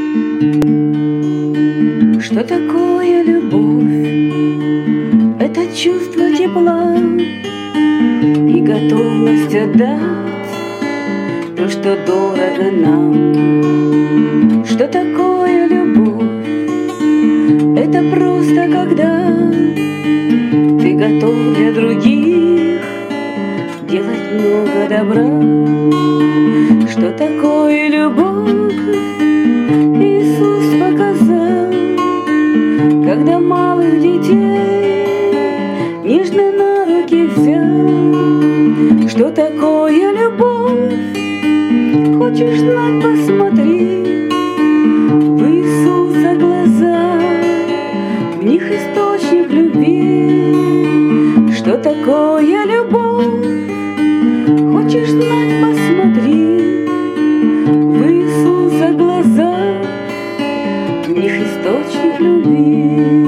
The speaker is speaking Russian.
Что такое любовь? Это чувство тепла и готовность отдать то, что дорого нам. Что такое любовь? Это просто когда ты готов для других делать много добра. Что такое любовь? Иисус показал, когда малых детей нежно на руки взял. Что такое любовь? Хочешь знать, посмотри в Иисуса глаза, в них источник любви. Что такое любовь? Хочешь знать, посмотри в Иисуса глаза, в них источник любви.